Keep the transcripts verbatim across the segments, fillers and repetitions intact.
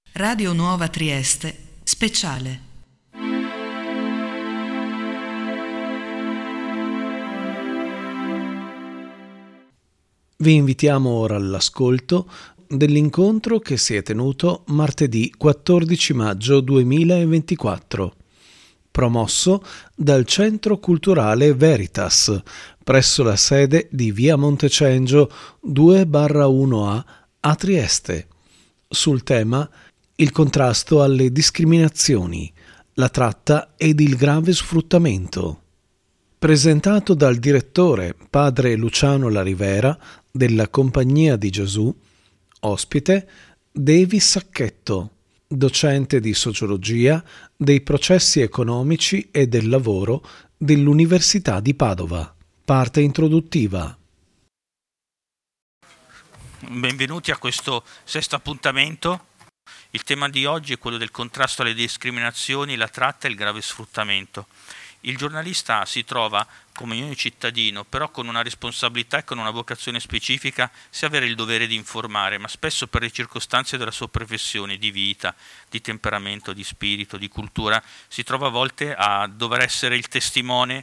Radio Nuova Trieste, speciale. Vi invitiamo ora all'ascolto dell'incontro che si è tenuto martedì quattordici maggio duemilaventiquattro, promosso dal Centro Culturale Veritas, presso la sede di via Montecengio due uno A a Trieste, sul tema il contrasto alle discriminazioni, la tratta ed il grave sfruttamento. Presentato dal direttore padre Luciano La Rivera della Compagnia di Gesù, ospite Davis Sacchetto, docente di sociologia dei processi economici e del lavoro dell'Università di Padova. Parte introduttiva. Benvenuti a questo sesto appuntamento. Il tema di oggi è quello del contrasto alle discriminazioni, la tratta e il grave sfruttamento. Il giornalista si trova, come ogni cittadino, però con una responsabilità e con una vocazione specifica, sia avere il dovere di informare, ma spesso per le circostanze della sua professione, di vita, di temperamento, di spirito, di cultura, si trova a volte a dover essere il testimone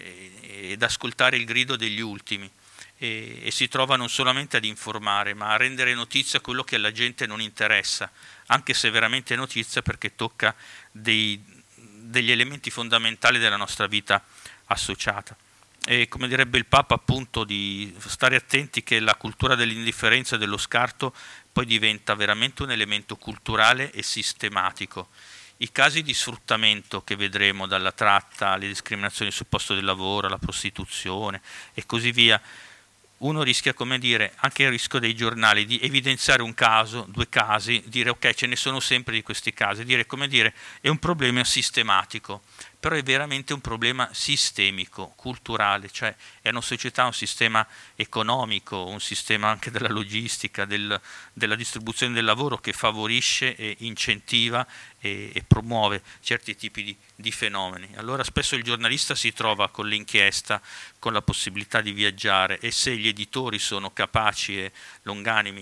ed ascoltare il grido degli ultimi. E, e si trova non solamente ad informare, ma a rendere notizia quello che alla gente non interessa, anche se è veramente notizia, perché tocca dei degli elementi fondamentali della nostra vita associata. E come direbbe il Papa, appunto, di stare attenti che la cultura dell'indifferenza e dello scarto poi diventa veramente un elemento culturale e sistematico. I casi di sfruttamento che vedremo, dalla tratta alle discriminazioni sul posto del lavoro, alla prostituzione e così via, uno rischia, come dire, anche il rischio dei giornali di evidenziare un caso, due casi, dire ok, ce ne sono sempre di questi casi, dire, come dire, è un problema sistematico, però è veramente un problema sistemico, culturale, cioè è una società, un sistema economico, un sistema anche della logistica, del, della distribuzione del lavoro che favorisce e incentiva e, e promuove certi tipi di, di fenomeni. Allora spesso il giornalista si trova con l'inchiesta, con la possibilità di viaggiare, e se gli editori sono capaci e longanimi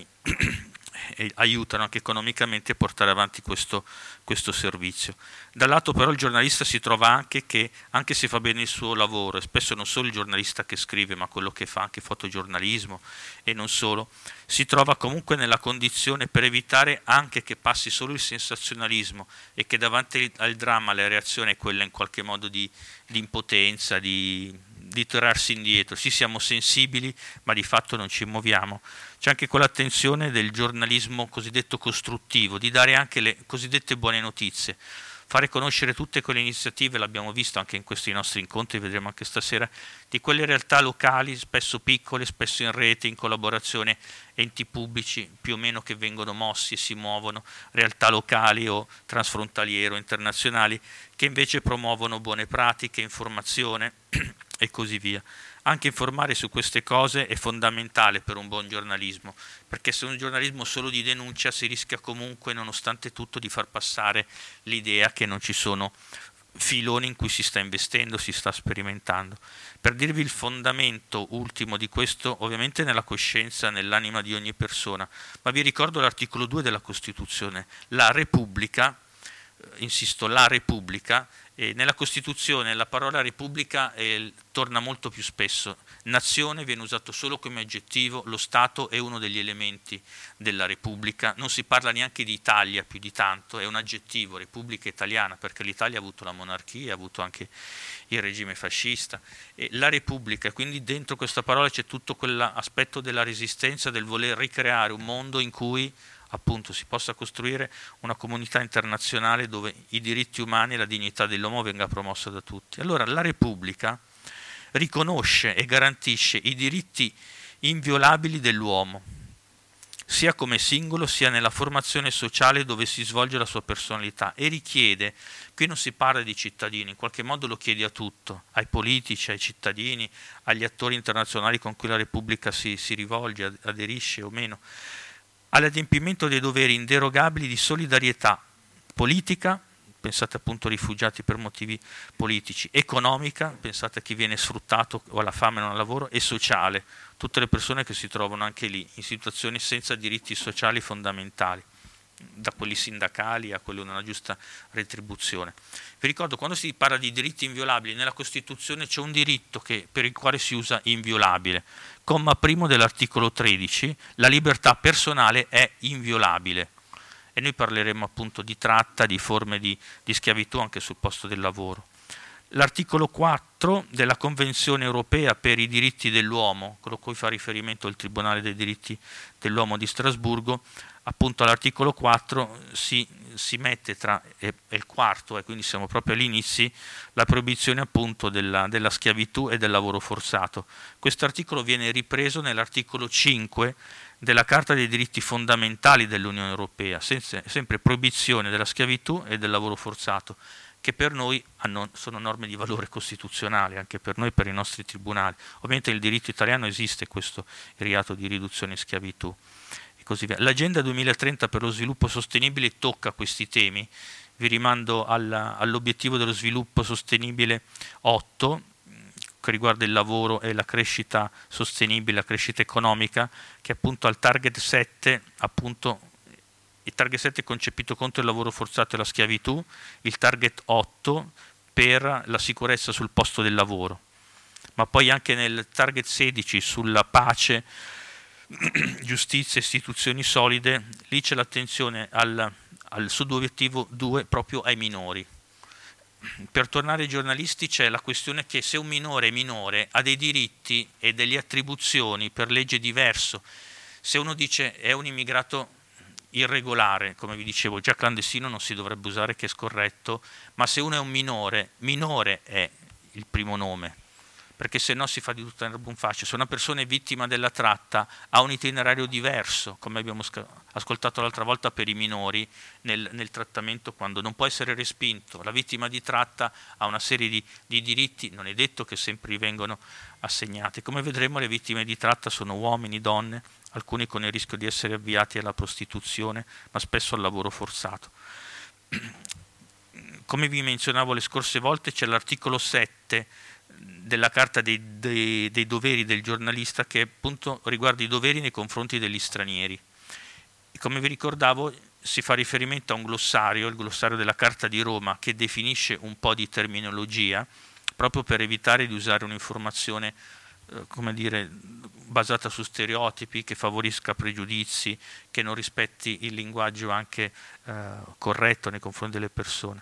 e aiutano anche economicamente a portare avanti questo, questo servizio. Dal lato però il giornalista si trova anche che, anche se fa bene il suo lavoro, e spesso non solo il giornalista che scrive, ma quello che fa anche fotogiornalismo e non solo, si trova comunque nella condizione, per evitare anche che passi solo il sensazionalismo e che davanti al dramma la reazione è quella in qualche modo di, di impotenza, di, di tirarsi indietro. Sì, siamo sensibili, ma di fatto non ci muoviamo. C'è anche quell'attenzione del giornalismo cosiddetto costruttivo, di dare anche le cosiddette buone notizie, fare conoscere tutte quelle iniziative, l'abbiamo visto anche in questi nostri incontri, vedremo anche stasera, di quelle realtà locali, spesso piccole, spesso in rete, in collaborazione, enti pubblici più o meno che vengono mossi e si muovono, realtà locali o transfrontaliere o internazionali, che invece promuovono buone pratiche, informazione e così via. Anche informare su queste cose è fondamentale per un buon giornalismo, perché se un giornalismo solo di denuncia si rischia comunque, nonostante tutto, di far passare l'idea che non ci sono filoni in cui si sta investendo, si sta sperimentando. Per dirvi il fondamento ultimo di questo, ovviamente nella coscienza, nell'anima di ogni persona, ma vi ricordo l'articolo due della Costituzione, la Repubblica, insisto, la Repubblica. E nella Costituzione la parola Repubblica eh, torna molto più spesso. Nazione viene usato solo come aggettivo, lo Stato è uno degli elementi della Repubblica, non si parla neanche di Italia più di tanto, è un aggettivo, Repubblica Italiana, perché l'Italia ha avuto la monarchia, ha avuto anche il regime fascista. E la Repubblica, quindi dentro questa parola c'è tutto quell'aspetto della resistenza, del voler ricreare un mondo in cui appunto si possa costruire una comunità internazionale dove i diritti umani e la dignità dell'uomo venga promossa da tutti. Allora la Repubblica riconosce e garantisce i diritti inviolabili dell'uomo, sia come singolo sia nella formazione sociale dove si svolge la sua personalità, e richiede, qui non si parla di cittadini, in qualche modo lo chiede a tutto, ai politici, ai cittadini, agli attori internazionali con cui la Repubblica si, si rivolge, aderisce o meno, all'adempimento dei doveri inderogabili di solidarietà politica, pensate appunto ai rifugiati per motivi politici, economica, pensate a chi viene sfruttato o alla fame non al lavoro, e sociale, tutte le persone che si trovano anche lì in situazioni senza diritti sociali fondamentali. da quelli sindacali a quelli della giusta retribuzione. Vi ricordo, quando si parla di diritti inviolabili, nella Costituzione c'è un diritto che, per il quale si usa inviolabile. Comma primo dell'articolo tredici, la libertà personale è inviolabile. E noi parleremo appunto di tratta, di forme di, di schiavitù anche sul posto del lavoro. L'articolo quattro della Convenzione europea per i diritti dell'uomo, quello a cui fa riferimento il Tribunale dei diritti dell'uomo di Strasburgo, appunto all'articolo quattro si, si mette tra, è, è il quarto, e quindi siamo proprio agli inizi, la proibizione appunto della, della schiavitù e del lavoro forzato. Questo articolo viene ripreso nell'articolo cinque della Carta dei diritti fondamentali dell'Unione Europea, senza, sempre proibizione della schiavitù e del lavoro forzato, che per noi hanno, sono norme di valore costituzionale, anche per noi, per i nostri tribunali. Ovviamente nel diritto italiano esiste questo reato di riduzione in schiavitù e così via. L'Agenda duemilatrenta per lo sviluppo sostenibile tocca questi temi. Vi rimando alla, all'obiettivo dello sviluppo sostenibile otto, che riguarda il lavoro e la crescita sostenibile, la crescita economica, che appunto al target sette, appunto il target sette è concepito contro il lavoro forzato e la schiavitù, il target otto per la sicurezza sul posto del lavoro, ma poi anche nel target sedici sulla pace, giustizia e istituzioni solide, lì c'è l'attenzione al, al subobiettivo due proprio ai minori. Per tornare ai giornalisti, c'è la questione che se un minore è minore ha dei diritti e delle attribuzioni per legge diverso. Se uno dice è un immigrato irregolare, come vi dicevo, già clandestino non si dovrebbe usare, che è scorretto, ma se uno è un minore, minore è il primo nome, perché se no si fa di tutta l'erba un fascio. Se una persona è vittima della tratta ha un itinerario diverso, come abbiamo ascoltato l'altra volta per i minori nel, nel trattamento, quando non può essere respinto. La vittima di tratta ha una serie di, di diritti, non è detto che sempre gli vengono assegnati. Come vedremo, le vittime di tratta sono uomini, donne, alcuni con il rischio di essere avviati alla prostituzione, ma spesso al lavoro forzato. Come vi menzionavo le scorse volte, c'è l'articolo sette della Carta dei, dei, dei doveri del giornalista, che appunto riguarda i doveri nei confronti degli stranieri. E come vi ricordavo, si fa riferimento a un glossario, il glossario della Carta di Roma, che definisce un po' di terminologia, proprio per evitare di usare un'informazione eh, come dire, basata su stereotipi, che favorisca pregiudizi, che non rispetti il linguaggio anche eh, corretto nei confronti delle persone.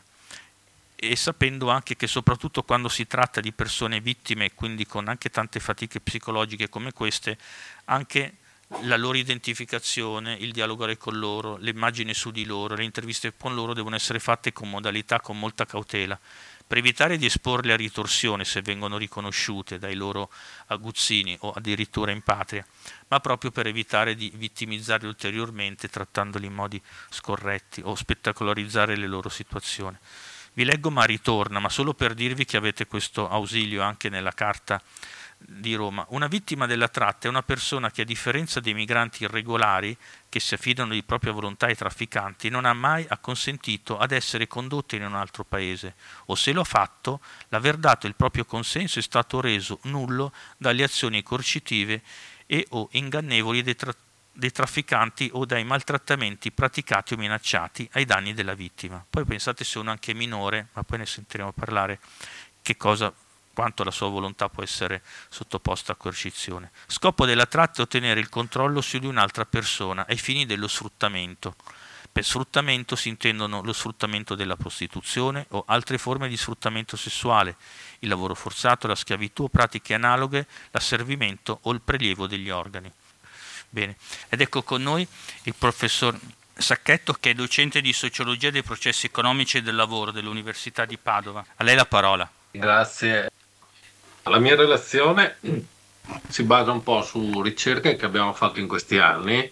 E sapendo anche che soprattutto quando si tratta di persone vittime, quindi con anche tante fatiche psicologiche come queste, anche la loro identificazione, il dialogare con loro, le immagini su di loro, le interviste con loro devono essere fatte con modalità, con molta cautela, per evitare di esporle a ritorsione se vengono riconosciute dai loro aguzzini o addirittura in patria, ma proprio per evitare di vittimizzarli ulteriormente trattandoli in modi scorretti o spettacolarizzare le loro situazioni. Vi leggo ma ritorna, ma solo per dirvi che avete questo ausilio anche nella Carta di Roma. Una vittima della tratta è una persona che, a differenza dei migranti irregolari che si affidano di propria volontà ai trafficanti, non ha mai acconsentito ad essere condotta in un altro paese, o se lo ha fatto, l'aver dato il proprio consenso è stato reso nullo dalle azioni coercitive e o ingannevoli dei tra- dei trafficanti o dai maltrattamenti praticati o minacciati ai danni della vittima. Poi pensate se uno anche minore, ma poi ne sentiremo parlare, che cosa, quanto la sua volontà può essere sottoposta a coercizione. Scopo della tratta è ottenere il controllo su di un'altra persona ai fini dello sfruttamento. Per sfruttamento si intendono lo sfruttamento della prostituzione o altre forme di sfruttamento sessuale, il lavoro forzato, la schiavitù o pratiche analoghe, l'asservimento o il prelievo degli organi. Bene, ed ecco con noi il professor Sacchetto, che è docente di sociologia dei processi economici e del lavoro dell'Università di Padova. A lei la parola. Grazie. La mia relazione si basa un po' su ricerche che abbiamo fatto in questi anni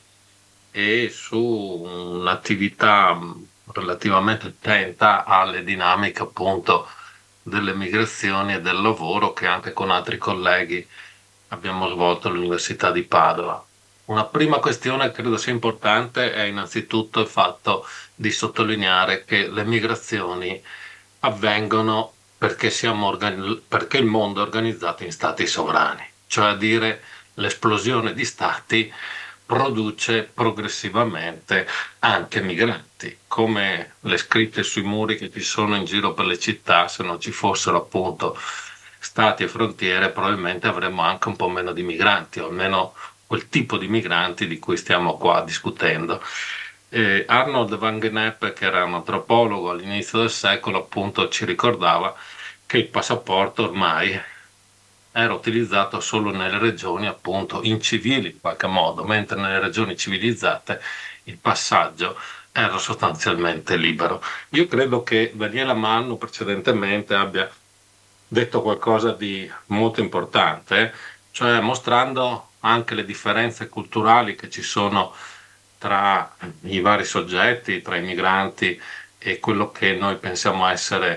e su un'attività relativamente attenta alle dinamiche appunto delle migrazioni e del lavoro che anche con altri colleghi abbiamo svolto all'Università di Padova. Una prima questione che credo sia importante è innanzitutto il fatto di sottolineare che le migrazioni avvengono perché, siamo organi- perché il mondo è organizzato in stati sovrani, cioè a dire l'esplosione di stati produce progressivamente anche migranti, come le scritte sui muri che ci sono in giro per le città. Se non ci fossero appunto stati e frontiere, probabilmente avremmo anche un po' meno di migranti, o almeno quel tipo di migranti di cui stiamo qua discutendo. Eh, Arnold van Gennep, che era un antropologo all'inizio del secolo, appunto ci ricordava che il passaporto ormai era utilizzato solo nelle regioni appunto incivili in qualche modo, mentre nelle regioni civilizzate il passaggio era sostanzialmente libero. Io credo che Daniela Manno precedentemente abbia detto qualcosa di molto importante, cioè mostrando anche le differenze culturali che ci sono tra i vari soggetti, tra i migranti e quello che noi pensiamo essere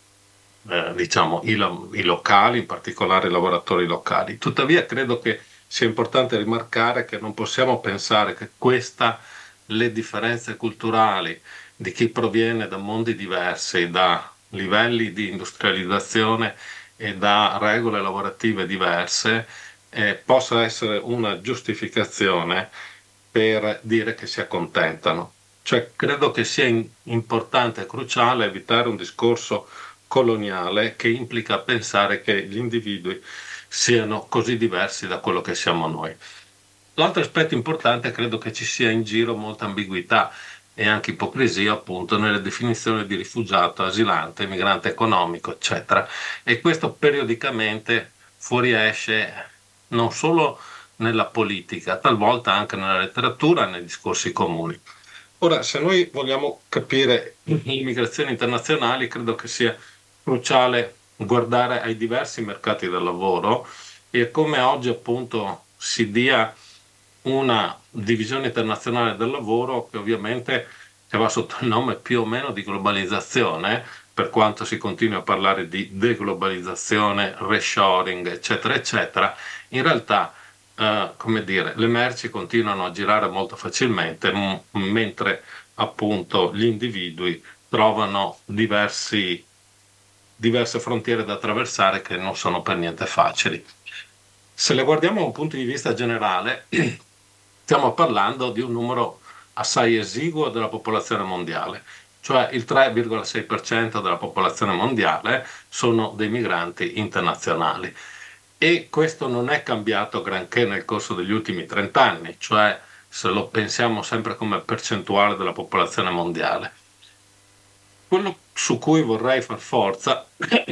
eh, diciamo, i, i locali, in particolare i lavoratori locali. Tuttavia credo che sia importante rimarcare che non possiamo pensare che questa, le differenze culturali di chi proviene da mondi diversi, da livelli di industrializzazione e da regole lavorative diverse, eh, possa essere una giustificazione per dire che si accontentano. Cioè, credo che sia in, importante e cruciale evitare un discorso coloniale che implica pensare che gli individui siano così diversi da quello che siamo noi. L'altro aspetto importante, credo che ci sia in giro molta ambiguità e anche ipocrisia appunto nelle definizioni di rifugiato, asilante, migrante economico, eccetera. E questo periodicamente fuoriesce non solo nella politica, talvolta anche nella letteratura, nei discorsi comuni. Ora, se noi vogliamo capire le migrazioni internazionali, credo che sia cruciale guardare ai diversi mercati del lavoro e come oggi appunto si dia una divisione internazionale del lavoro che ovviamente che va sotto il nome più o meno di globalizzazione, per quanto si continui a parlare di deglobalizzazione, reshoring, eccetera, eccetera. In realtà, eh, come dire, le merci continuano a girare molto facilmente, m- mentre appunto gli individui trovano diversi, diverse frontiere da attraversare che non sono per niente facili. Se le guardiamo da un punto di vista generale, stiamo parlando di un numero assai esiguo della popolazione mondiale, cioè il tre virgola sei per cento della popolazione mondiale sono dei migranti internazionali. E questo non è cambiato granché nel corso degli ultimi trenta anni, cioè se lo pensiamo sempre come percentuale della popolazione mondiale. Quello su cui vorrei far forza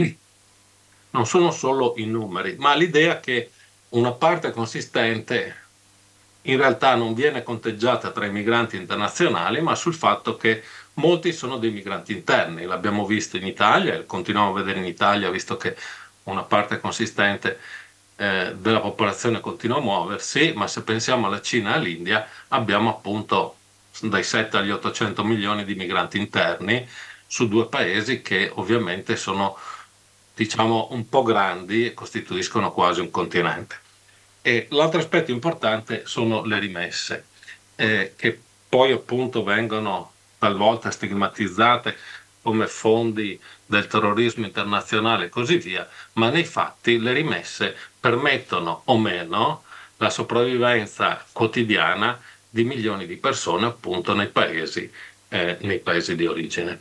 non sono solo i numeri, ma l'idea che una parte consistente in realtà non viene conteggiata tra i migranti internazionali, ma sul fatto che molti sono dei migranti interni. L'abbiamo visto in Italia e continuiamo a vedere in Italia, visto che una parte consistente eh, della popolazione continua a muoversi, ma se pensiamo alla Cina e all'India abbiamo appunto dai sette agli ottocento milioni di migranti interni su due paesi che ovviamente sono, diciamo, un po' grandi e costituiscono quasi un continente. E l'altro aspetto importante sono le rimesse, eh, che poi appunto vengono talvolta stigmatizzate come fondi del terrorismo internazionale e così via, ma nei fatti le rimesse permettono o meno la sopravvivenza quotidiana di milioni di persone appunto nei paesi, eh, nei paesi di origine.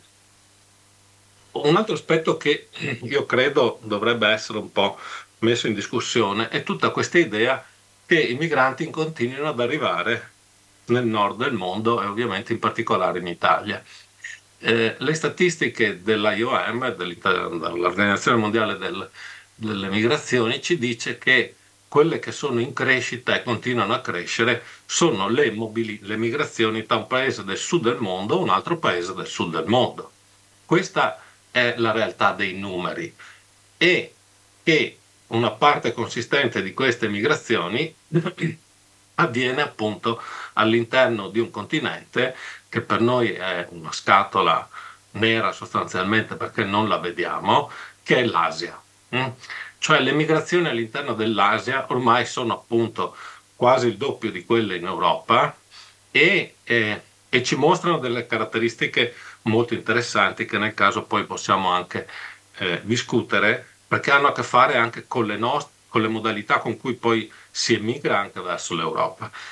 Un altro aspetto che io credo dovrebbe essere un po' messo in discussione è tutta questa idea che i migranti continuino ad arrivare nel nord del mondo e ovviamente in particolare in Italia. Eh, le statistiche dell'I O M, dell'Organizzazione Mondiale del, delle Migrazioni, ci dice che quelle che sono in crescita e continuano a crescere sono le, mobili- le migrazioni da un paese del sud del mondo a un altro paese del sud del mondo. Questa è la realtà dei numeri e che una parte consistente di queste migrazioni avviene appunto all'interno di un continente che per noi è una scatola nera sostanzialmente perché non la vediamo, che è l'Asia. Cioè le migrazioni all'interno dell'Asia ormai sono appunto quasi il doppio di quelle in Europa e, eh, e ci mostrano delle caratteristiche molto interessanti che nel caso poi possiamo anche eh, discutere, perché hanno a che fare anche con le, nost- con le modalità con cui poi si emigra anche verso l'Europa.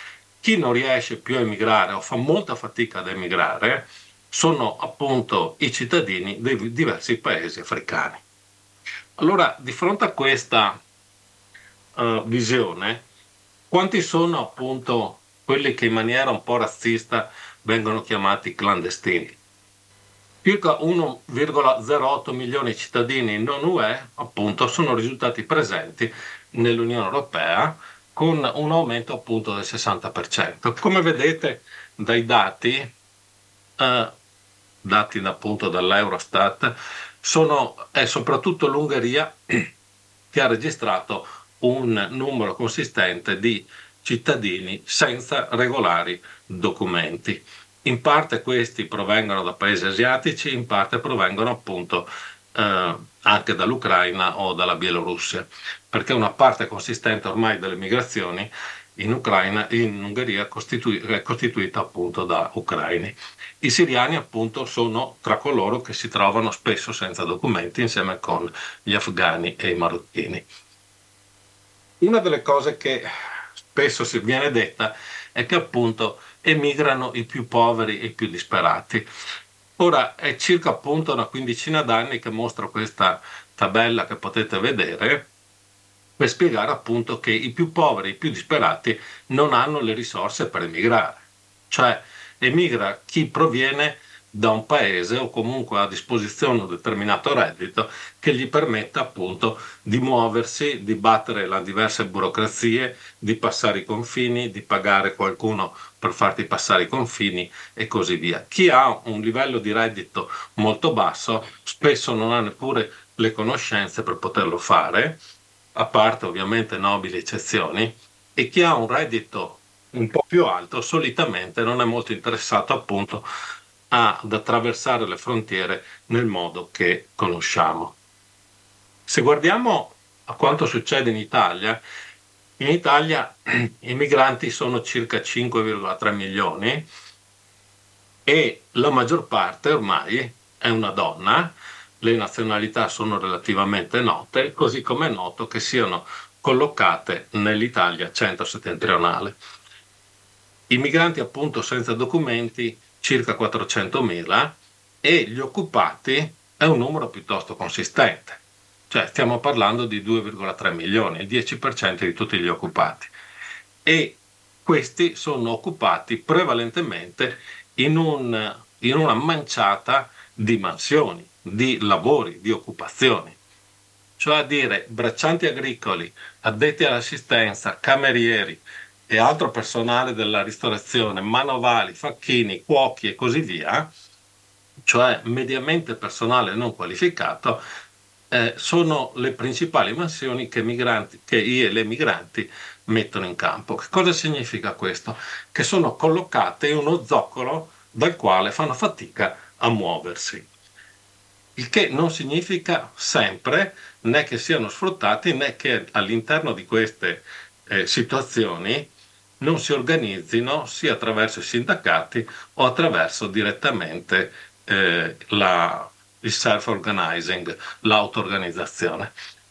Chi non riesce più a emigrare o fa molta fatica ad emigrare sono appunto i cittadini dei diversi paesi africani. Allora, di fronte a questa uh, visione, quanti sono appunto quelli che in maniera un po' razzista vengono chiamati clandestini? Circa uno virgola zero otto milioni di cittadini non U E appunto sono risultati presenti nell'Unione Europea con un aumento appunto del sessanta per cento. Come vedete dai dati, eh, dati appunto dall'Eurostat, sono, è soprattutto l'Ungheria che ha registrato un numero consistente di cittadini senza regolari documenti. In parte questi provengono da paesi asiatici, in parte provengono appunto eh, anche dall'Ucraina o dalla Bielorussia, perché una parte consistente ormai delle migrazioni in Ucraina, in Ungheria costitui- è costituita appunto da ucraini. I siriani appunto sono tra coloro che si trovano spesso senza documenti insieme con gli afghani e i marocchini. Una delle cose che spesso si viene detta è che appunto emigrano i più poveri e i più disperati. Ora è circa appunto una quindicina d'anni che mostro questa tabella che potete vedere per spiegare appunto che i più poveri e i più disperati non hanno le risorse per emigrare. Cioè emigra chi proviene da un paese o comunque ha a disposizione un determinato reddito che gli permetta appunto di muoversi, di battere le diverse burocrazie, di passare i confini, di pagare qualcuno per farti passare i confini e così via. Chi ha un livello di reddito molto basso spesso non ha neppure le conoscenze per poterlo fare, a parte ovviamente nobili eccezioni, e chi ha un reddito un po' più alto solitamente non è molto interessato appunto ad attraversare le frontiere nel modo che conosciamo. Se guardiamo a quanto succede in Italia, in Italia i migranti sono circa cinque virgola tre milioni e la maggior parte ormai è una donna, le nazionalità sono relativamente note, così come è noto che siano collocate nell'Italia centro-settentrionale. I migranti appunto senza documenti circa quattrocentomila e gli occupati è un numero piuttosto consistente, cioè stiamo parlando di due virgola tre milioni, il dieci per cento di tutti gli occupati, e questi sono occupati prevalentemente in, un, in una manciata di mansioni, di lavori, di occupazioni, cioè a dire braccianti agricoli, addetti all'assistenza, camerieri e altro personale della ristorazione, manovali, facchini, cuochi e così via, cioè mediamente personale non qualificato, eh, sono le principali mansioni che, migranti, che i e le migranti mettono in campo. Che cosa significa questo? Che sono collocate in uno zoccolo dal quale fanno fatica a muoversi. Il che non significa sempre né che siano sfruttati né che all'interno di queste eh, situazioni non si organizzino sia attraverso i sindacati o attraverso direttamente eh, la, il self-organizing, l'auto-organizzazione.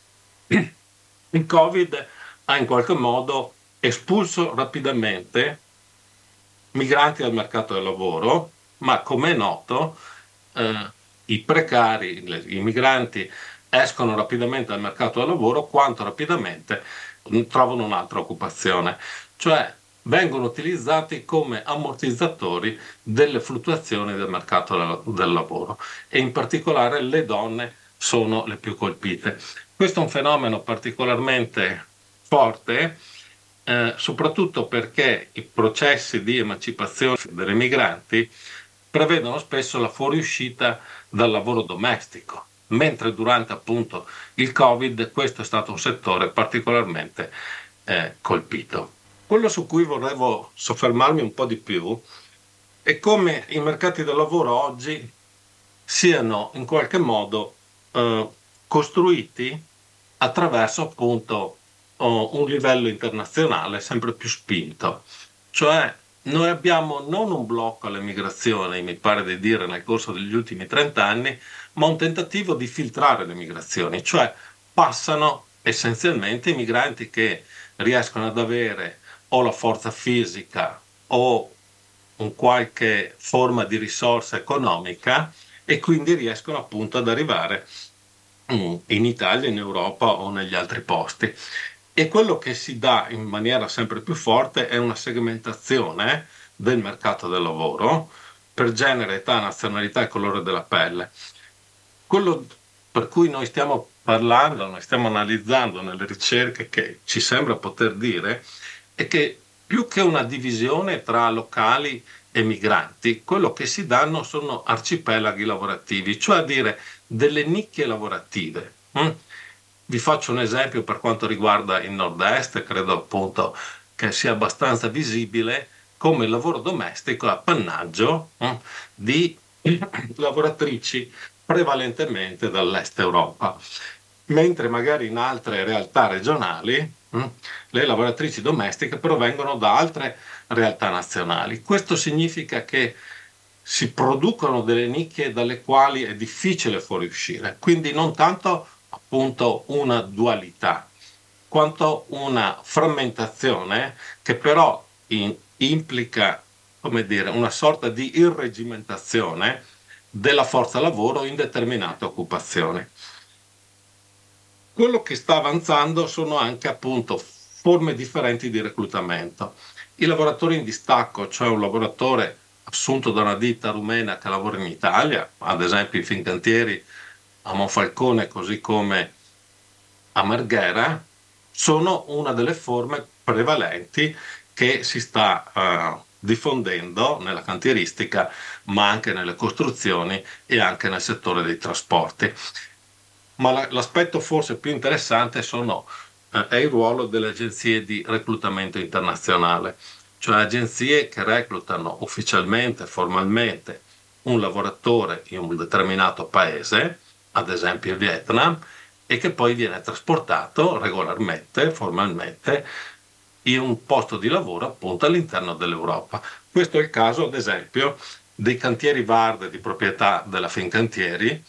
Il Covid ha in qualche modo espulso rapidamente migranti dal mercato del lavoro, ma come è noto eh, i precari, le, i migranti escono rapidamente dal mercato del lavoro quanto rapidamente trovano un'altra occupazione, cioè vengono utilizzati come ammortizzatori delle fluttuazioni del mercato del lavoro e in particolare le donne sono le più colpite. Questo è un fenomeno particolarmente forte, eh, soprattutto perché i processi di emancipazione delle migranti prevedono spesso la fuoriuscita dal lavoro domestico, mentre durante appunto il Covid questo è stato un settore particolarmente eh, colpito. Quello su cui vorrevo soffermarmi un po' di più è come i mercati del lavoro oggi siano in qualche modo eh, costruiti attraverso appunto oh, un livello internazionale sempre più spinto. Cioè noi abbiamo non un blocco alle migrazioni, mi pare di dire nel corso degli ultimi trenta anni, ma un tentativo di filtrare le migrazioni, cioè passano essenzialmente i migranti che riescono ad avere o la forza fisica o un qualche forma di risorsa economica e quindi riescono appunto ad arrivare in Italia, in Europa o negli altri posti. E quello che si dà in maniera sempre più forte è una segmentazione del mercato del lavoro per genere, età, nazionalità e colore della pelle. Quello per cui noi stiamo parlando, noi stiamo analizzando nelle ricerche che ci sembra poter dire è che più che una divisione tra locali e migranti, quello che si danno sono arcipelaghi lavorativi, cioè a dire delle nicchie lavorative. Mm? Vi faccio un esempio per quanto riguarda il nord-est, credo appunto che sia abbastanza visibile come il lavoro domestico è appannaggio mm, di lavoratrici prevalentemente dall'est Europa, mentre magari in altre realtà regionali mm, le lavoratrici domestiche provengono da altre realtà nazionali. Questo significa che si producono delle nicchie dalle quali è difficile fuoriuscire, quindi non tanto appunto una dualità, quanto una frammentazione che però in- implica, come dire, una sorta di irregimentazione della forza lavoro in determinate occupazioni. Quello che sta avanzando sono anche appunto forme differenti di reclutamento. Il lavoratore in distacco, cioè un lavoratore assunto da una ditta rumena che lavora in Italia, ad esempio i Fincantieri a Monfalcone, così come a Marghera, sono una delle forme prevalenti che si sta eh, diffondendo nella cantieristica, ma anche nelle costruzioni e anche nel settore dei trasporti. Ma la- l'aspetto forse più interessante sono, eh, è il ruolo delle agenzie di reclutamento internazionale, cioè agenzie che reclutano ufficialmente, formalmente, un lavoratore in un determinato paese, ad esempio il Vietnam, e che poi viene trasportato regolarmente, formalmente, in un posto di lavoro appunto all'interno dell'Europa. Questo è il caso, ad esempio, dei cantieri Vard di proprietà della Fincantieri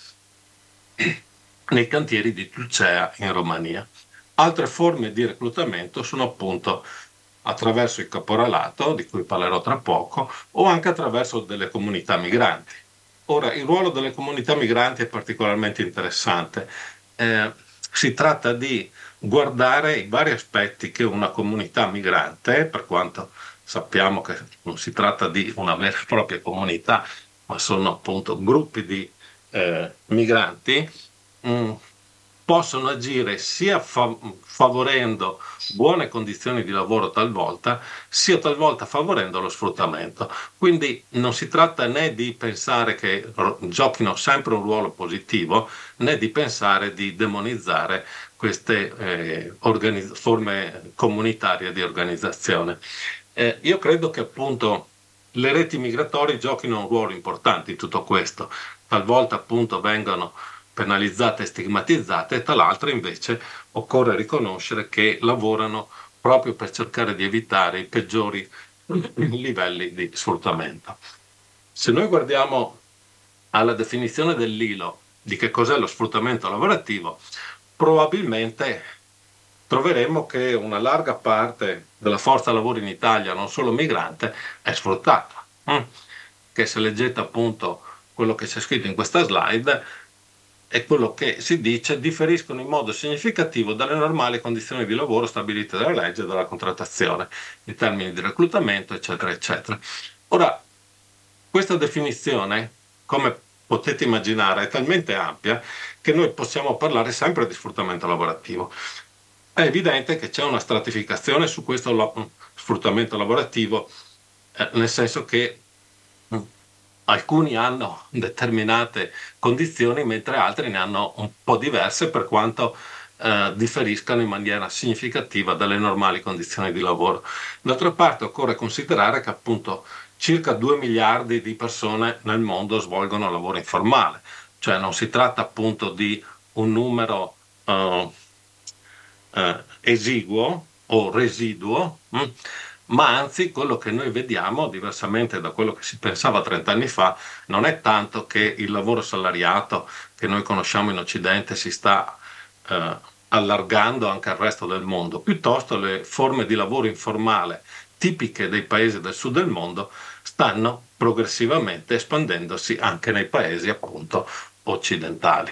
nei cantieri di Tulcea in Romania. Altre forme di reclutamento sono appunto attraverso il caporalato, di cui parlerò tra poco, o anche attraverso delle comunità migranti. Ora, il ruolo delle comunità migranti è particolarmente interessante. Eh, si tratta di guardare i vari aspetti che una comunità migrante, per quanto sappiamo che non si tratta di una vera e propria comunità, ma sono appunto gruppi di eh, migranti, mh, possono agire sia fa- favorendo buone condizioni di lavoro talvolta, sia talvolta favorendo lo sfruttamento. Quindi non si tratta né di pensare che ro- giochino sempre un ruolo positivo, né di pensare di demonizzare queste eh, organizz- forme comunitarie di organizzazione. Eh, io credo che appunto le reti migratorie giochino un ruolo importante in tutto questo. Talvolta appunto vengono penalizzate e stigmatizzate, e tal'altra invece occorre riconoscere che lavorano proprio per cercare di evitare i peggiori livelli di sfruttamento. Se noi guardiamo alla definizione dell'I L O di che cos'è lo sfruttamento lavorativo, probabilmente troveremo che una larga parte della forza lavoro in Italia, non solo migrante, è sfruttata. Mm? Che se leggete appunto quello che c'è scritto in questa slide, è quello che si dice differiscono in modo significativo dalle normali condizioni di lavoro stabilite dalla legge e dalla contrattazione, in termini di reclutamento, eccetera, eccetera. Ora, questa definizione, come potete immaginare, è talmente ampia che noi possiamo parlare sempre di sfruttamento lavorativo. È evidente che c'è una stratificazione su questo lo- sfruttamento lavorativo, eh, nel senso che mm, alcuni hanno determinate condizioni, mentre altri ne hanno un po' diverse per quanto eh, differiscano in maniera significativa dalle normali condizioni di lavoro. D'altra parte occorre considerare che appunto circa due miliardi di persone nel mondo svolgono lavoro informale, cioè non si tratta appunto di un numero eh, eh, esiguo o residuo, mh, ma anzi quello che noi vediamo, diversamente da quello che si pensava trenta anni fa, non è tanto che il lavoro salariato che noi conosciamo in Occidente si sta eh, allargando anche al resto del mondo, piuttosto le forme di lavoro informale tipiche dei paesi del sud del mondo stanno progressivamente espandendosi anche nei paesi appunto occidentali.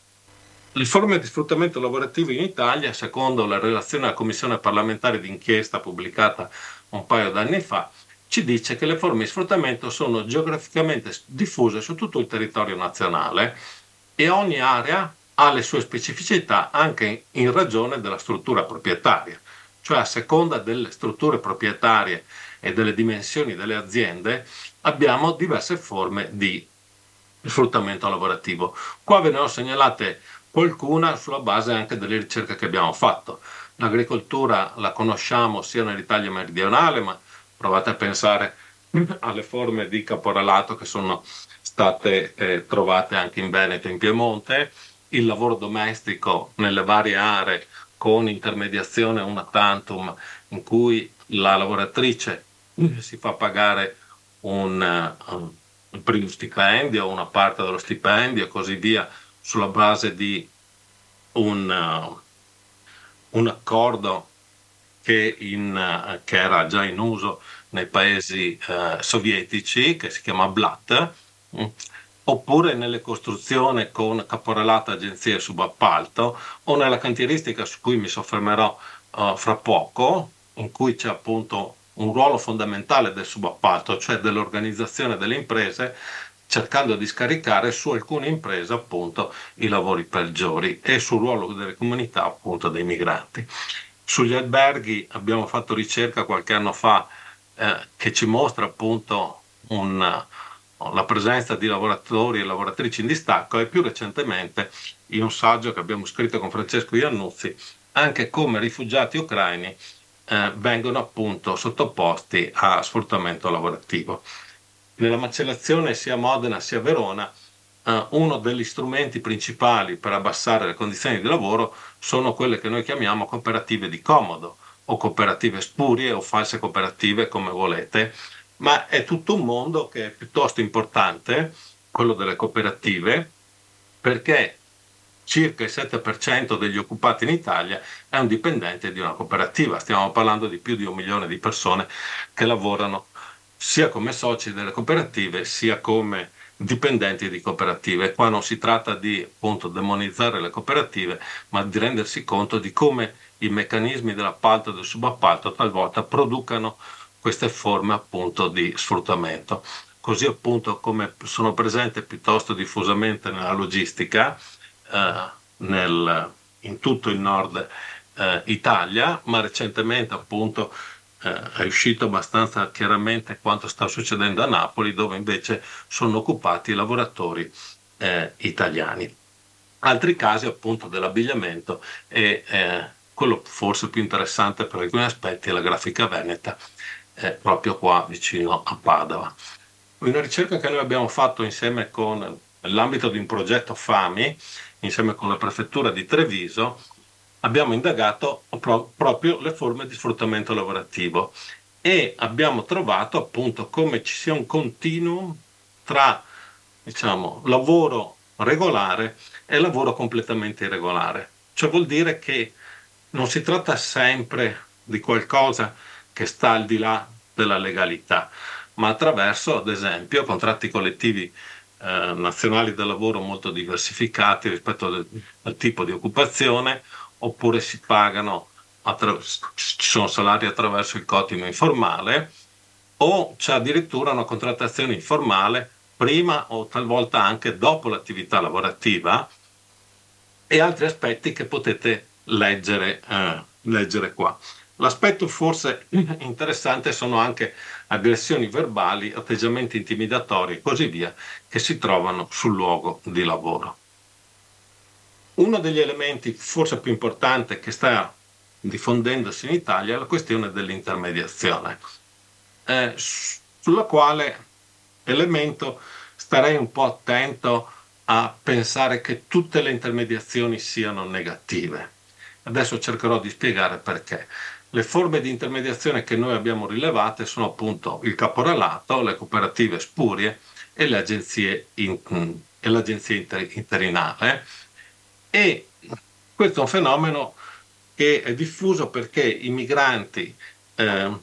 Le forme di sfruttamento lavorativo in Italia, secondo la relazione della Commissione parlamentare d'inchiesta pubblicata un paio d'anni fa, ci dice che le forme di sfruttamento sono geograficamente diffuse su tutto il territorio nazionale e ogni area ha le sue specificità anche in ragione della struttura proprietaria, cioè a seconda delle strutture proprietarie e delle dimensioni delle aziende abbiamo diverse forme di sfruttamento lavorativo. Qua ve ne ho segnalate qualcuna sulla base anche delle ricerche che abbiamo fatto. L'agricoltura la conosciamo sia nell'Italia meridionale, ma provate a pensare alle forme di caporalato che sono state eh, trovate anche in Veneto e in Piemonte, il lavoro domestico nelle varie aree con intermediazione una tantum in cui la lavoratrice si fa pagare un, un, un primo stipendio, una parte dello stipendio e così via sulla base di un, uh, un accordo che, in, uh, che era già in uso nei paesi uh, sovietici, che si chiama Blat, mh, oppure nelle costruzioni con caporalato, agenzie e subappalto, o nella cantieristica su cui mi soffermerò uh, fra poco, in cui c'è appunto un ruolo fondamentale del subappalto, cioè dell'organizzazione delle imprese, cercando di scaricare su alcune imprese appunto i lavori peggiori e sul ruolo delle comunità appunto dei migranti. Sugli alberghi abbiamo fatto ricerca qualche anno fa eh, che ci mostra appunto un, la presenza di lavoratori e lavoratrici in distacco e più recentemente in un saggio che abbiamo scritto con Francesco Iannuzzi anche come rifugiati ucraini eh, vengono appunto sottoposti a sfruttamento lavorativo. Nella macellazione sia a Modena sia a Verona eh, uno degli strumenti principali per abbassare le condizioni di lavoro sono quelle che noi chiamiamo cooperative di comodo o cooperative spurie o false cooperative come volete, ma è tutto un mondo che è piuttosto importante, quello delle cooperative, perché circa il sette per cento degli occupati in Italia è un dipendente di una cooperativa. Stiamo parlando di più di un milione di persone che lavorano sia come soci delle cooperative sia come dipendenti di cooperative. Qua non si tratta di appunto demonizzare le cooperative, ma di rendersi conto di come i meccanismi dell'appalto e del subappalto talvolta producano queste forme appunto di sfruttamento. Così appunto come sono presenti piuttosto diffusamente nella logistica, eh, nel, in tutto il nord eh, Italia, ma recentemente appunto eh, è uscito abbastanza chiaramente quanto sta succedendo a Napoli, dove invece sono occupati lavoratori eh, italiani. Altri casi appunto dell'abbigliamento e eh, quello forse più interessante per alcuni aspetti è la grafica veneta, eh, proprio qua vicino a Padova. Una ricerca che noi abbiamo fatto insieme con nell'ambito di un progetto FAMI, insieme con la prefettura di Treviso, abbiamo indagato pro- proprio le forme di sfruttamento lavorativo e abbiamo trovato appunto come ci sia un continuum tra, diciamo, lavoro regolare e lavoro completamente irregolare. Cioè vuol dire che non si tratta sempre di qualcosa che sta al di là della legalità, ma attraverso, ad esempio, contratti collettivi eh, nazionali del lavoro molto diversificati rispetto al, al tipo di occupazione, oppure si pagano, attra- ci sono salari attraverso il cotimo informale, o c'è addirittura una contrattazione informale prima o talvolta anche dopo l'attività lavorativa, e altri aspetti che potete leggere, eh, leggere qua. L'aspetto forse interessante sono anche aggressioni verbali, atteggiamenti intimidatori e così via che si trovano sul luogo di lavoro. Uno degli elementi forse più importanti che sta diffondendosi in Italia è la questione dell'intermediazione, eh, sulla quale elemento starei un po' attento a pensare che tutte le intermediazioni siano negative. Adesso cercherò di spiegare perché. Le forme di intermediazione che noi abbiamo rilevate sono appunto il caporalato, le cooperative spurie e le agenzie in, e l'agenzia inter, interinale. E questo è un fenomeno che è diffuso perché i migranti eh,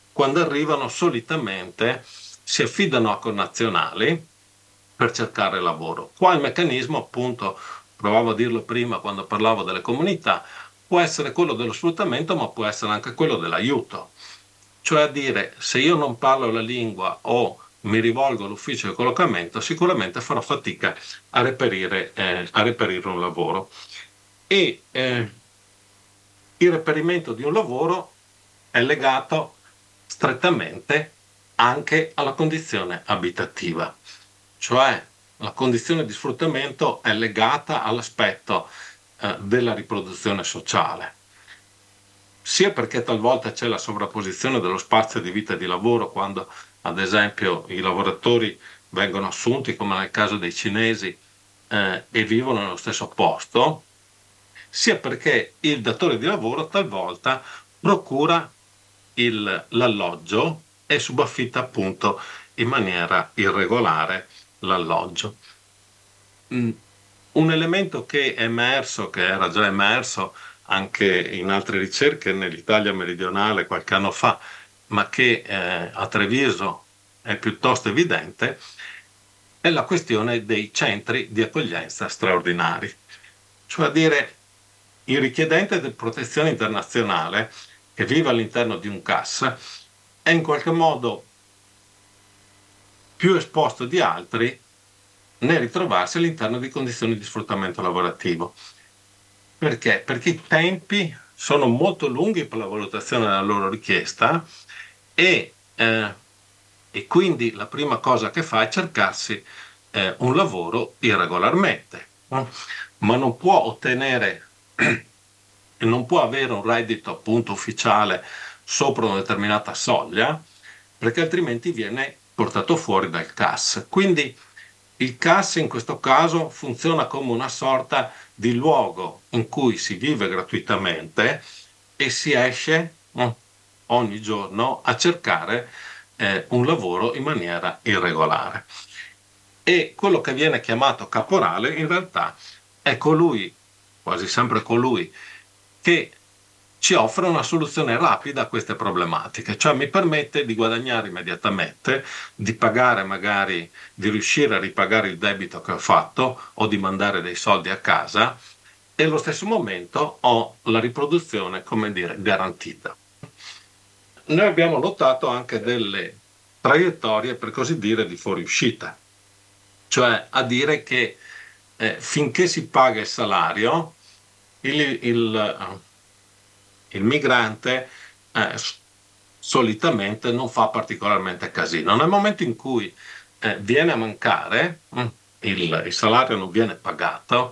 quando arrivano solitamente si affidano a connazionali per cercare lavoro. Qua il meccanismo, appunto, provavo a dirlo prima quando parlavo delle comunità, può essere quello dello sfruttamento, ma può essere anche quello dell'aiuto. Cioè a dire, se io non parlo la lingua o mi rivolgo all'ufficio di collocamento, sicuramente farò fatica a reperire, eh, a reperire un lavoro. E eh, il reperimento di un lavoro è legato strettamente anche alla condizione abitativa, cioè la condizione di sfruttamento è legata all'aspetto eh, della riproduzione sociale, sia perché talvolta c'è la sovrapposizione dello spazio di vita e di lavoro quando ad esempio i lavoratori vengono assunti, come nel caso dei cinesi, eh, e vivono nello stesso posto, sia perché il datore di lavoro talvolta procura il, l'alloggio e subaffitta appunto in maniera irregolare l'alloggio. Mm, un elemento che è emerso, che era già emerso anche in altre ricerche nell'Italia meridionale qualche anno fa, ma che eh, a Treviso è piuttosto evidente, è la questione dei centri di accoglienza straordinari. Cioè a dire, il richiedente di protezione internazionale che vive all'interno di un C A S è in qualche modo più esposto di altri nel ritrovarsi all'interno di condizioni di sfruttamento lavorativo. Perché? Perché i tempi sono molto lunghi per la valutazione della loro richiesta e, eh, e quindi la prima cosa che fa è cercarsi eh, un lavoro irregolarmente, no? Ma non può ottenere non può avere un reddito appunto ufficiale sopra una determinata soglia, perché altrimenti viene portato fuori dal C A S. Quindi il C A S in questo caso funziona come una sorta di luogo in cui si vive gratuitamente e si esce eh, ogni giorno a cercare eh, un lavoro in maniera irregolare. E quello che viene chiamato caporale in realtà è colui, quasi sempre colui, che ci offre una soluzione rapida a queste problematiche, cioè mi permette di guadagnare immediatamente, di pagare magari, di riuscire a ripagare il debito che ho fatto o di mandare dei soldi a casa e allo stesso momento ho la riproduzione, come dire, garantita. Noi abbiamo notato anche delle traiettorie, per così dire, di fuoriuscita, cioè a dire che eh, finché si paga il salario, il, il, il migrante eh, solitamente non fa particolarmente casino. Nel momento in cui eh, viene a mancare, il, il salario non viene pagato,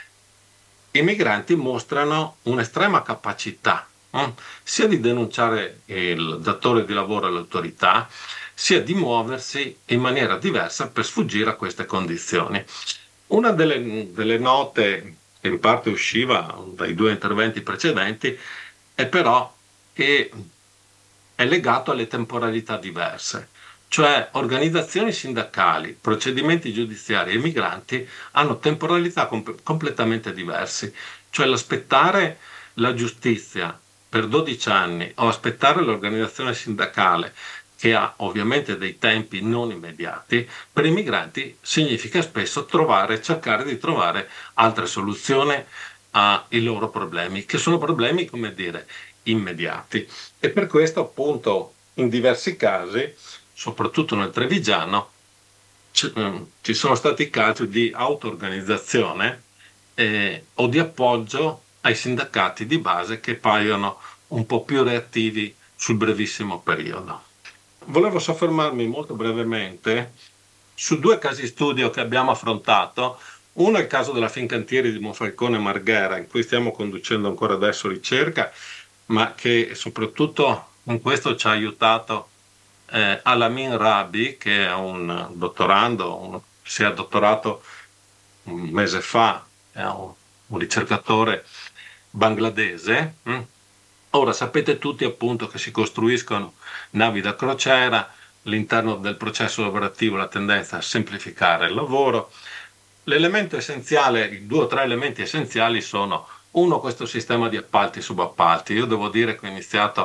i migranti mostrano un'estrema capacità eh, sia di denunciare il datore di lavoro all'autorità, sia di muoversi in maniera diversa per sfuggire a queste condizioni. Una delle, delle note che in parte usciva dai due interventi precedenti è però che è legato alle temporalità diverse, cioè organizzazioni sindacali, procedimenti giudiziari e migranti hanno temporalità comp- completamente diverse, cioè l'aspettare la giustizia per dodici anni o aspettare l'organizzazione sindacale che ha ovviamente dei tempi non immediati, per i migranti significa spesso trovare, cercare di trovare altre soluzioni ai loro problemi, che sono problemi, come dire, immediati. E per questo appunto in diversi casi, soprattutto nel trevigiano, ci, ci sono stati casi di auto-organizzazione eh, o di appoggio ai sindacati di base che paiono un po' più reattivi sul brevissimo periodo. Volevo soffermarmi molto brevemente su due casi studio che abbiamo affrontato. Uno è il caso della Fincantieri di Monfalcone Marghera, in cui stiamo conducendo ancora adesso ricerca, ma che soprattutto in questo ci ha aiutato eh, Alamin Rabi, che è un dottorando, un, si è dottorato un mese fa, è un, un ricercatore bangladese. Mm? Ora sapete tutti appunto che si costruiscono navi da crociera, all'interno del processo lavorativo la tendenza a semplificare il lavoro. L'elemento essenziale, i due o tre elementi essenziali sono: uno, questo sistema di appalti e subappalti. Io devo dire che ho iniziato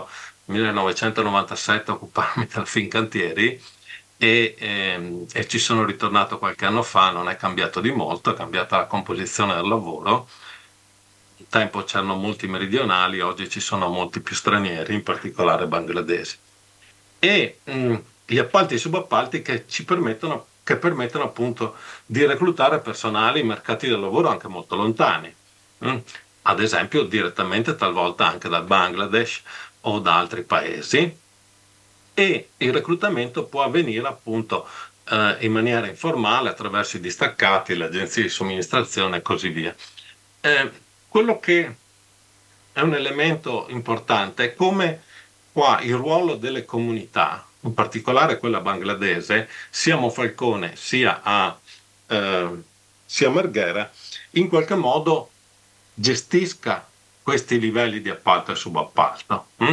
millenovecentonovantasette a occuparmi della Fincantieri e, ehm, e ci sono ritornato qualche anno fa, non è cambiato di molto, è cambiata la composizione del lavoro. Un tempo c'erano molti meridionali, oggi ci sono molti più stranieri, in particolare bangladesi. E mh, gli appalti e subappalti che ci permettono, che permettono appunto di reclutare personale in mercati del lavoro anche molto lontani. mh. Ad esempio direttamente talvolta anche dal Bangladesh o da altri paesi, e il reclutamento può avvenire appunto eh, in maniera informale attraverso i distaccati, le agenzie di somministrazione e così via. Eh, quello che è un elemento importante è come qua il ruolo delle comunità, in particolare quella bangladese, sia a Monfalcone sia a, eh, sia a Marghera, in qualche modo gestisca questi livelli di appalto e subappalto. hm?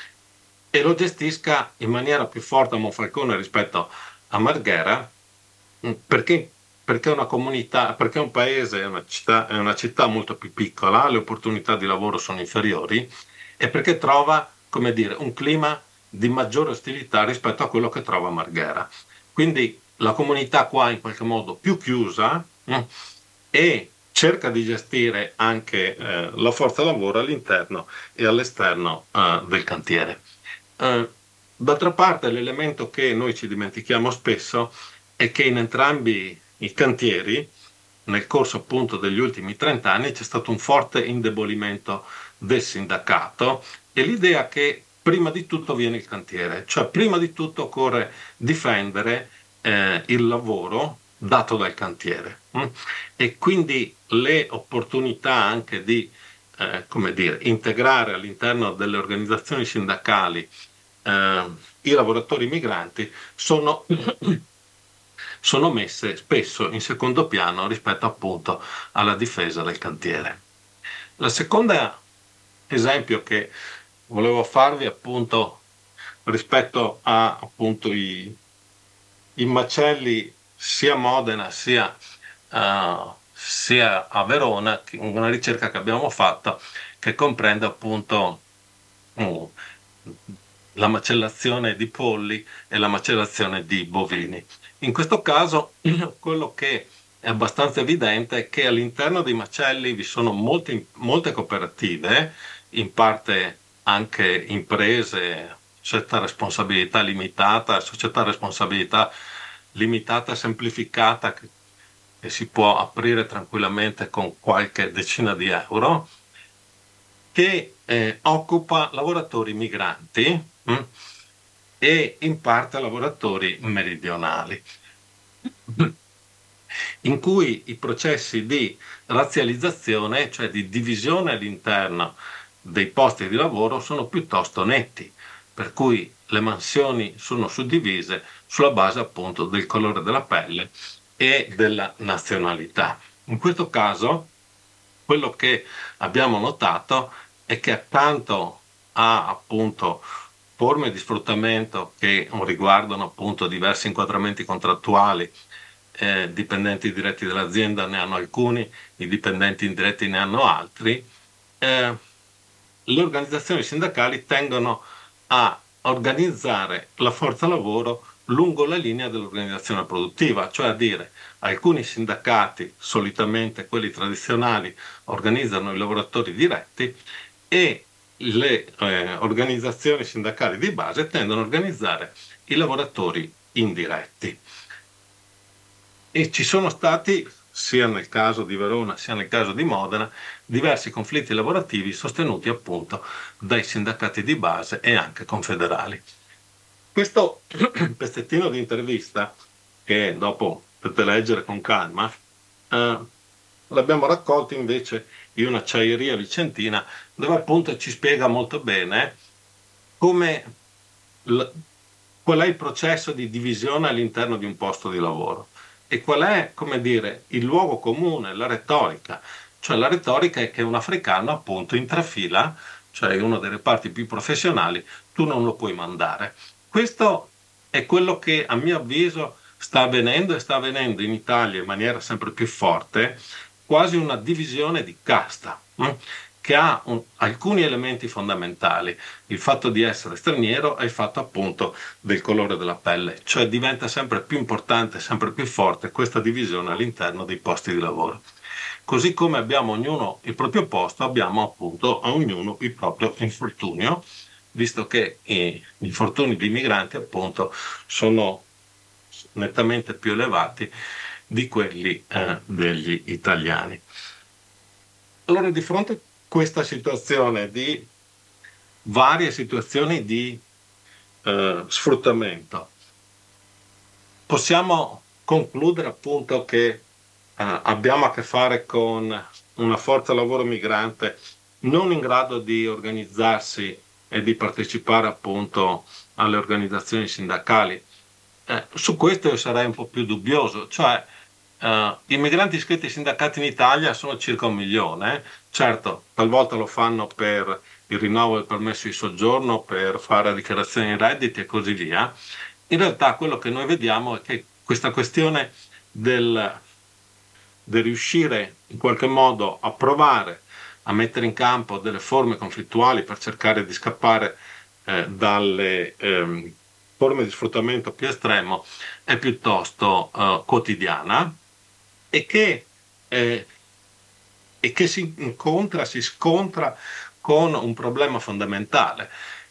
E lo gestisca in maniera più forte a Monfalcone rispetto a Marghera, mh, perché, perché è una comunità, perché è un paese, è una città, è una città molto più piccola, le opportunità di lavoro sono inferiori, e perché trova, come dire, un clima di maggiore ostilità rispetto a quello che trova a Marghera. Quindi la comunità qua è in qualche modo più chiusa, mh, e cerca di gestire anche eh, la forza lavoro all'interno e all'esterno eh, del cantiere. Eh, D'altra parte, l'elemento che noi ci dimentichiamo spesso è che in entrambi i cantieri, nel corso appunto degli ultimi trenta anni, c'è stato un forte indebolimento del sindacato e l'idea che prima di tutto viene il cantiere, cioè prima di tutto occorre difendere eh, il lavoro dato dal cantiere. hm? E quindi le opportunità anche di eh, come dire, integrare all'interno delle organizzazioni sindacali eh, i lavoratori migranti sono, sono messe spesso in secondo piano rispetto appunto alla difesa del cantiere. La seconda esempio che volevo farvi appunto rispetto a appunto i, i macelli sia a Modena sia uh, sia a Verona, una ricerca che abbiamo fatto che comprende appunto uh, la macellazione di polli e la macellazione di bovini. In questo caso quello che è abbastanza evidente è che all'interno dei macelli vi sono molte, molte cooperative, in parte anche imprese, società responsabilità limitata, società responsabilità limitata semplificata che, che si può aprire tranquillamente con qualche decina di euro, che eh, occupa lavoratori migranti mh, e in parte lavoratori meridionali, in cui i processi di razzializzazione, cioè di divisione all'interno dei posti di lavoro, sono piuttosto netti, per cui le mansioni sono suddivise sulla base appunto del colore della pelle e della nazionalità. In questo caso, quello che abbiamo notato è che accanto a appunto forme di sfruttamento che riguardano appunto diversi inquadramenti contrattuali, eh, dipendenti diretti dell'azienda ne hanno alcuni, i dipendenti indiretti ne hanno altri, eh, le organizzazioni sindacali tendono a organizzare la forza lavoro lungo la linea dell'organizzazione produttiva, cioè a dire alcuni sindacati, solitamente quelli tradizionali, organizzano i lavoratori diretti e le eh, organizzazioni sindacali di base tendono a organizzare i lavoratori indiretti. E ci sono stati, sia nel caso di Verona sia nel caso di Modena, diversi conflitti lavorativi sostenuti appunto dai sindacati di base e anche confederali. Questo pezzettino di intervista, che dopo potete leggere con calma, eh, l'abbiamo raccolto invece in un'acciaieria vicentina, dove appunto ci spiega molto bene come l- qual è il processo di divisione all'interno di un posto di lavoro e qual è, come dire, il luogo comune, la retorica. Cioè la retorica è che un africano appunto in trafila, cioè in una delle parti più professionali, tu non lo puoi mandare. Questo è quello che a mio avviso sta avvenendo e sta avvenendo in Italia in maniera sempre più forte, quasi una divisione di casta, hm? che ha un, alcuni elementi fondamentali, il fatto di essere straniero e il fatto appunto del colore della pelle, cioè diventa sempre più importante, sempre più forte questa divisione all'interno dei posti di lavoro. Così come abbiamo ognuno il proprio posto, abbiamo appunto a ognuno il proprio infortunio, visto che eh, gli infortuni dei migranti appunto sono nettamente più elevati di quelli eh, degli italiani. Allora, di fronte a questa situazione di varie situazioni di eh, sfruttamento, possiamo concludere appunto che eh, abbiamo a che fare con una forza lavoro migrante non in grado di organizzarsi e di partecipare appunto alle organizzazioni sindacali. Eh, su questo io sarei un po' più dubbioso, cioè eh, i migranti iscritti ai sindacati in Italia sono circa un milione, eh. Certo, talvolta lo fanno per il rinnovo del permesso di soggiorno, per fare dichiarazioni di redditi e così via. In realtà quello che noi vediamo è che questa questione del, del riuscire in qualche modo a provare a mettere in campo delle forme conflittuali per cercare di scappare eh, dalle ehm, forme di sfruttamento più estremo è piuttosto eh, quotidiana e che, eh, e che si incontra, si scontra con un problema fondamentale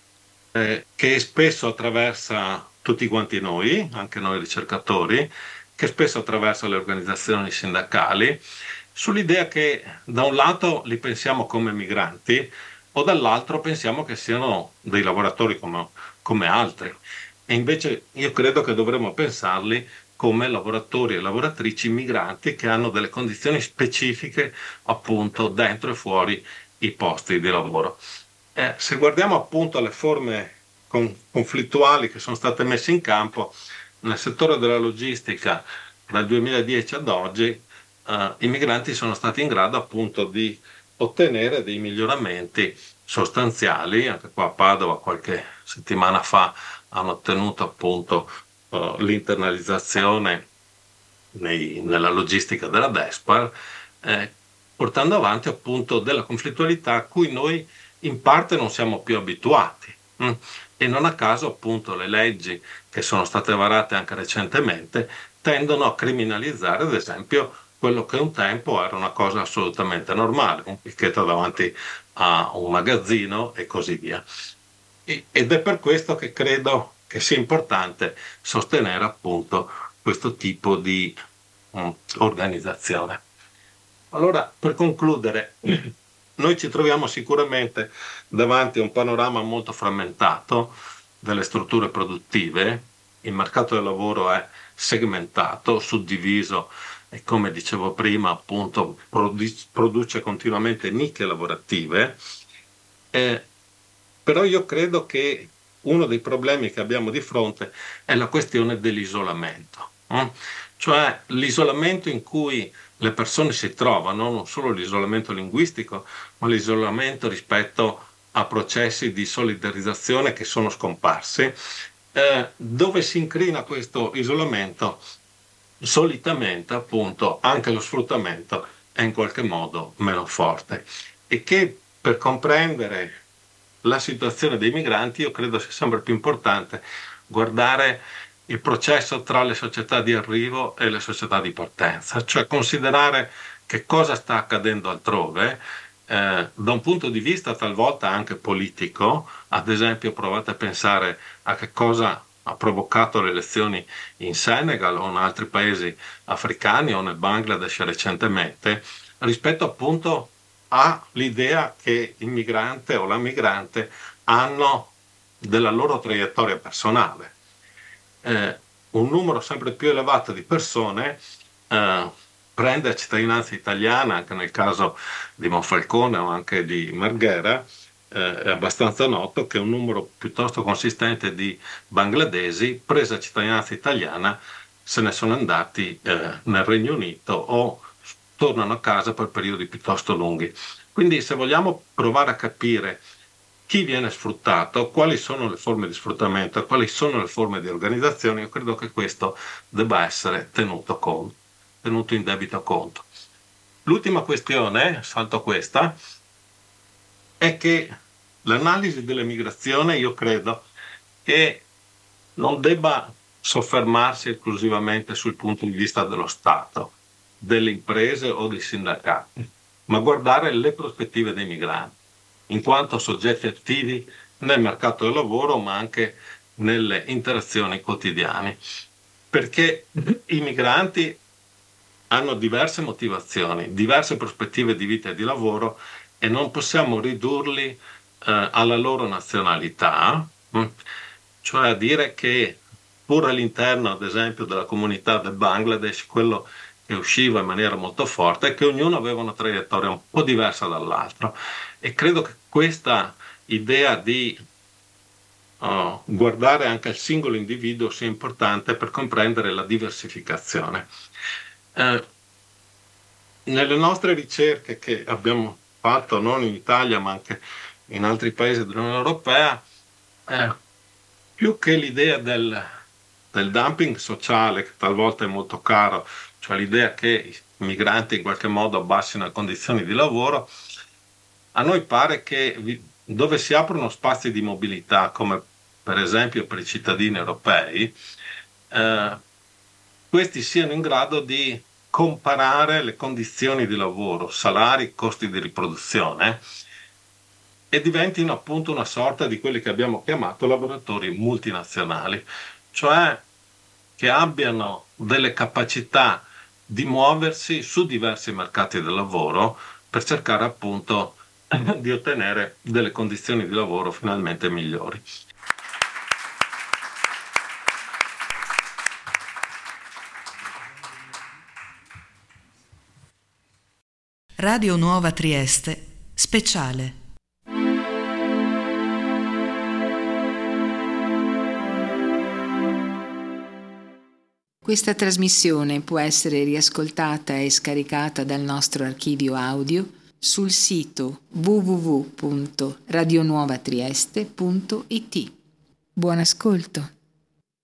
eh, che spesso attraversa tutti quanti noi, anche noi ricercatori, che spesso attraversa le organizzazioni sindacali, sull'idea che da un lato li pensiamo come migranti o dall'altro pensiamo che siano dei lavoratori come, come altri. E invece io credo che dovremmo pensarli come lavoratori e lavoratrici migranti che hanno delle condizioni specifiche appunto dentro e fuori i posti di lavoro. Eh, se guardiamo appunto alle forme con, conflittuali che sono state messe in campo nel settore della logistica dal duemiladieci ad oggi, Uh, i migranti sono stati in grado appunto di ottenere dei miglioramenti sostanziali. Anche qua a Padova qualche settimana fa hanno ottenuto appunto uh, l'internalizzazione nei, nella logistica della Despar, eh, portando avanti appunto della conflittualità a cui noi in parte non siamo più abituati. Mm? E non a caso appunto le leggi che sono state varate anche recentemente tendono a criminalizzare ad esempio quello che un tempo era una cosa assolutamente normale, un picchetto davanti a un magazzino e così via. E, ed è per questo che credo che sia importante sostenere appunto questo tipo di um, organizzazione. Allora, per concludere, noi ci troviamo sicuramente davanti a un panorama molto frammentato delle strutture produttive, il mercato del lavoro è segmentato, suddiviso e come dicevo prima appunto produ- produce continuamente nicchie lavorative, eh, però io credo che uno dei problemi che abbiamo di fronte è la questione dell'isolamento, eh? Cioè l'isolamento in cui le persone si trovano, non solo l'isolamento linguistico, ma l'isolamento rispetto a processi di solidarizzazione che sono scomparsi, eh, dove si incrina questo isolamento. Solitamente appunto anche lo sfruttamento è in qualche modo meno forte e che per comprendere la situazione dei migranti io credo sia sempre più importante guardare il processo tra le società di arrivo e le società di partenza, cioè considerare che cosa sta accadendo altrove eh, da un punto di vista talvolta anche politico. Ad esempio provate a pensare a che cosa ha provocato le elezioni in Senegal o in altri paesi africani o nel Bangladesh recentemente, rispetto appunto all'idea che il migrante o la migrante hanno della loro traiettoria personale. Eh, un numero sempre più elevato di persone eh, prende la cittadinanza italiana, anche nel caso di Monfalcone o anche di Marghera. Eh, è abbastanza noto che un numero piuttosto consistente di bangladesi, presa cittadinanza italiana, se ne sono andati eh, nel Regno Unito o tornano a casa per periodi piuttosto lunghi. Quindi se vogliamo provare a capire chi viene sfruttato, quali sono le forme di sfruttamento, quali sono le forme di organizzazione, io credo che questo debba essere tenuto conto, tenuto in debito conto. L'ultima questione, salto questa, è che l'analisi dell'emigrazione, io credo che non debba soffermarsi esclusivamente sul punto di vista dello Stato, delle imprese o dei sindacati, ma guardare le prospettive dei migranti, in quanto soggetti attivi nel mercato del lavoro, ma anche nelle interazioni quotidiane. Perché i migranti hanno diverse motivazioni, diverse prospettive di vita e di lavoro e non possiamo ridurli eh, alla loro nazionalità, mh? Cioè a dire che pur all'interno, ad esempio, della comunità del Bangladesh, quello che usciva in maniera molto forte è che ognuno aveva una traiettoria un po' diversa dall'altro. E credo che questa idea di uh, guardare anche al singolo individuo sia importante per comprendere la diversificazione. Eh, nelle nostre ricerche che abbiamo fatto non in Italia ma anche in altri paesi dell'Unione Europea, eh, più che l'idea del, del dumping sociale, che talvolta è molto caro, cioè l'idea che i migranti in qualche modo abbassino le condizioni di lavoro, a noi pare che vi, dove si aprono spazi di mobilità, come per esempio per i cittadini europei, eh, questi siano in grado di comparare le condizioni di lavoro, salari, costi di riproduzione e diventino appunto una sorta di quelli che abbiamo chiamato lavoratori multinazionali, cioè che abbiano delle capacità di muoversi su diversi mercati del lavoro per cercare appunto di ottenere delle condizioni di lavoro finalmente migliori. Radio Nuova Trieste, speciale. Questa trasmissione può essere riascoltata e scaricata dal nostro archivio audio sul sito w w w punto radionuovatrieste punto i t. Buon ascolto.